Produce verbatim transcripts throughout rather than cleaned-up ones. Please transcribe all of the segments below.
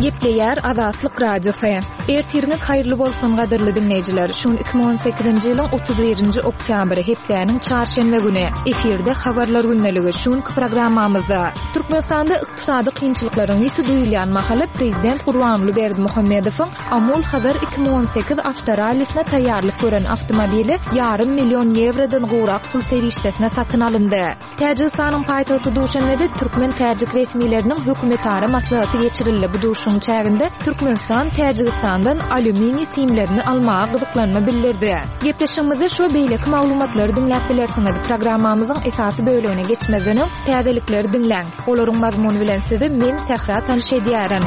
Gepleýär Azatlyk Radiosu. Ertiriniz haýyrly bolsun gadyrly dinleýijiler. Şun iki bin on sekizinji ýylyň otuz birinji oktýabry hepdäniň çarşembe güni efirde habarlar günneligi şun programmamyzda Türkmenistanda ykdysady kynçylyklaryň ýeti duýulýan mahaly prezident Gurbanguly Berdimuhammedowyň Amul Habar iki bin on sekiz Avstraliýasyna taýýarlyk gören awtomobili yarım milyon ýewrodan gowrak pul serişdetine satyn alyndy. Täjikistanyň paýtagty Duşanbede Türkmen täjik resmiýetleriniň hökümetara maslahaty geçirildi. Bu duşun çäginde Türkmenistan Täjikistandan alümini simlerini almağa gyzyklanma bildirdi. Gepleşigimizde şu beýleki maglumatlary dinläp bilersiňiz. Programmamyzyň esasy bölümine geçmeden täzelikleri dinläň. Olaryň mazmuny bilen sizi men Sehra tanış edýärin.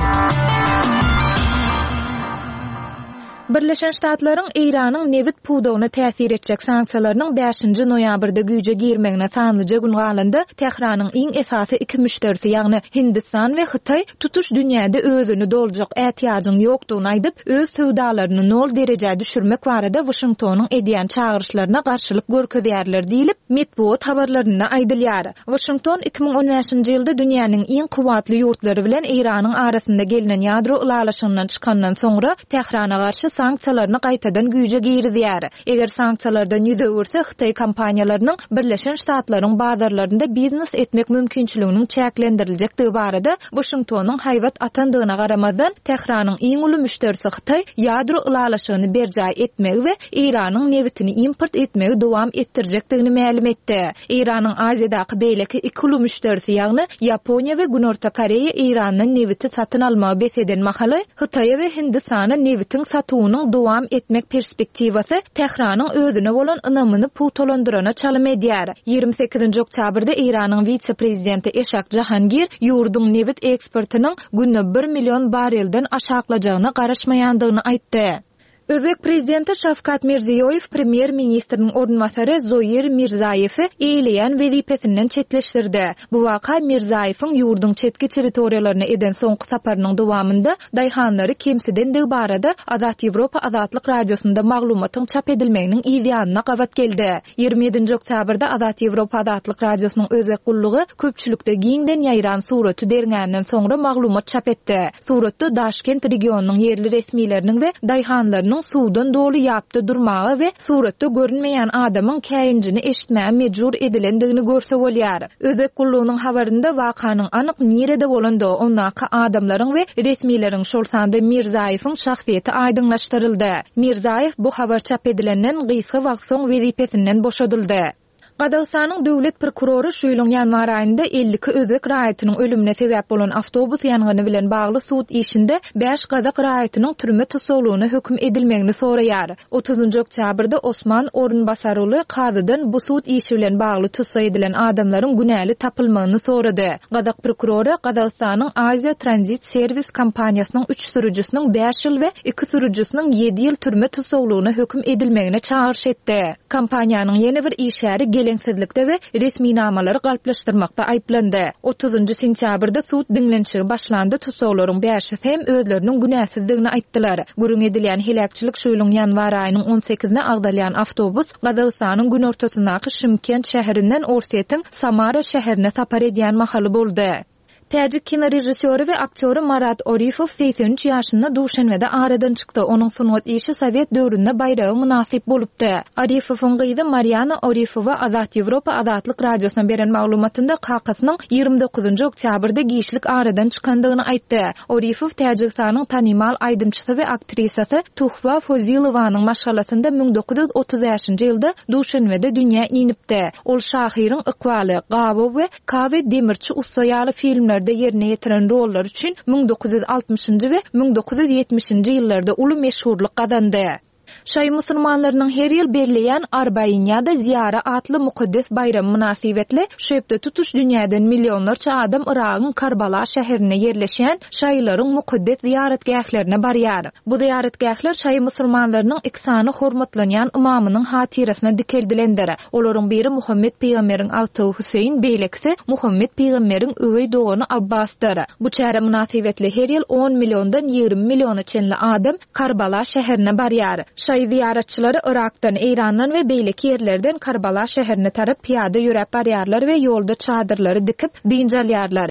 Birleşen Ştatlaryň Iranyň newit puwdagyna täsir etjek sanksiýalarynyň beşinji noýabrda güýje girmegine sanlyja gün galynda Tehranyň iň esasy iki müşterisi ýagny Hindistan we Hytaý tutuş dünýäde özüni doljak ätiýadyň ýokdugyny aýdyp öz söwdalaryny nol derejä düşürmek barada Washingtonyň edýän çağırışlaryna garşylyk görkezýärler diýilip medeniýet habarlarynda aýdylýar. Washington iki bin on beşinji ýylda dünýäniň iň kuwatly ýurtlary bilen Iranyň arasynda gelinen ýadro ulalaşygynyň çykandan soňra Tehrana garşy sanksiýalaryny gaýtadan güýje girýär. Eger sanksiýalardan ýüze görse Hytaý kompaniýalarynyň Birleşen Ştatlaryň bazarlarynda biznes etmek mümkinçiliginiň çäklendiriljektigi barada Washingtonyň haýbat atandygyna garamazdan Tehranyň iň uly müşterisi Hytaý ýadro ulalaşygyny berjäy etmegi we Iranyň newitini import etmegi dowam etdirjekdigini ma'lum etdi. Iranyň Aziýadaky beýleki iki uly müşterisi ýagny Ýaponiýa we Günorta Koreýa Iranyň newiti satyn almagy beseden mahaly Hytaý we Hindistana newitin satywyny dowam etmek perspektivasy Tehranyň özüne bolan ynamyny puwtalandyryna çalym edýär. ýygrimi sekizinji oktýabrda Iranyň vitse-prezidenti Eşak Jahangir ýurduň newit eksportynyň günne bir milyon barelden aşaklajagyna garaşmaýandygyny aýtdy. Özbek prezidenti Şavkat Mirziyoyew premier ministriniň ornmasary Zoyir Mirzayewi eýleýän wezipesinden çetleşdirdi. Bu waka Mirzayewiň ýurduň çetki territoriýalaryna eden soňky saparynyň dowamında daýhanlary kemsidendigi barada Azat Ýewropa Azatlyk Radiosunda maglumatyň çap edilmeginiň ýa-da gawat geldi. ýygrimi ýedinji oktýabrda Azat Ýewropa Azatlyk Radiosynyň özbek gullugy köpçülükde giňden ýaýran suraty dergänden soňra maglumat çap etdi. Suratda Daşkent regionunyň ýerli resmiýetleriniň we daýhanlarynyň suwdan doly ýapdy durmagy we suratda görünmeýän adamyň käýinjini eşitmäge mejbur edilendigini görse bolýar. Özbek gullugynyň habarynda wakanyň anyk nerede bolandy, onaka adamlaryň we resmiýetleriň şol sanda Mirzayewiň şahsiýeti aýdyňlaşdyryldy. Mirzayew bu habar çap edilenden gysga wagt soň wezipesinden boşadyldy. Gadagystanyň döwlet prokurory şu ýylyň ýanwar aýynda elliki özbek raýatynyň ölümine sebäp bolan awtobus ýangyny bilen bagly suud işinde beş gadak raýatynyň türme tutsagylygyna hökm edilmegini soraýar. otuzunji oktýabrda Osman Orunbasaroğlu kadydan bu suud işi bilen bagly tutsa edilen adamlaryň günäli tapylmagyny sorady. Gadak prokurory Gadagystanyň Aziýa Transit Servis kompaniýasynyň üç sürüjüsiniň beş ýyl we iki sürüjüsiniň ýedi ýyl türme tutsagylygyna hökm edilmegine çağırş etdi. Kompaniýanyň ýene bir işäri geleňsizlikde we resmi namalary galplaşdyrmakda aýplandy. otuzunji sentýabrda suud dinlenşigi başlandy. Tutsaklaryň beşi hem özleriniň günäsizdigini aýtdylar. Gürün edilýän helakçylyk şu ýylyň ýanwar aýynyň on sekizinde agdalýan awtobus Gadagystanyň gün ortasyndaky Şymkent şäherinden Orsetyň Samara şäherine sapar edýän mahaly boldy. Täjik kino rejissöri we aktýory Marat Orifow seksen üç ýaşynda Duşanbede aradan çykdy. Onuň sungat işi Sowet döwründe bayramy münasip bolupdy. Orifowyň gyzy Mariana Orifowa Azat Ýewropa Azatlyk Radiosyna beren maglumatynda kakasynyň ýygrimi dokuzunji oktýabrda giýişlik aradan çykandygyny aýtdy. Orifow Täjikistanyň tanymal aýdymçysy we aktrisasy Tuhfa Fozilowanyň maşgalasynda bin dokuz ýuz otuz beşinji ýylda Duşanbede dünýä inipdi. Ol şahyryň Ykbaly, Gabow we Kawe Demirçi ustaýaly filmler de yerine yetiren rollar üçün bin dokuz ýuz altymyşynjy we bin dokuz ýuz ýetmişinji ýyllarda uly meşhurlyk kazandy. Şaý musulmanlarynyň her ýyl belleýän Arbaýinýada ziyara atly mukaddes bayram münasibetli şeýpde tutuş dünýäden milyonlarça adam Iragyň Karbala şäherine yerleşýän şaýlaryň mukaddes ziyaretgählerine barýar. Bu ziyaretgähler şaý musulmanlarynyň iksany hormatlanýan imamynyň hatyrasına dikeldilendir. Olaryň biri Muhammed Peýgamberiň agty Huseyn, beýlekisi Muhammed Peýgamberiň öwey dogany Abbasdyr. Bu çäre münasibetli her ýyl on milyondan ýygrimi milyona çenli adam Karbala şäherine barýar. Şaý ziyaretçilari Irakdan, Eýrandan we beýleki ýerlerden Karbala şäherine tarap piýada ýörep barýarlar we ýolda çadyrlary dikip dinjalýarlar.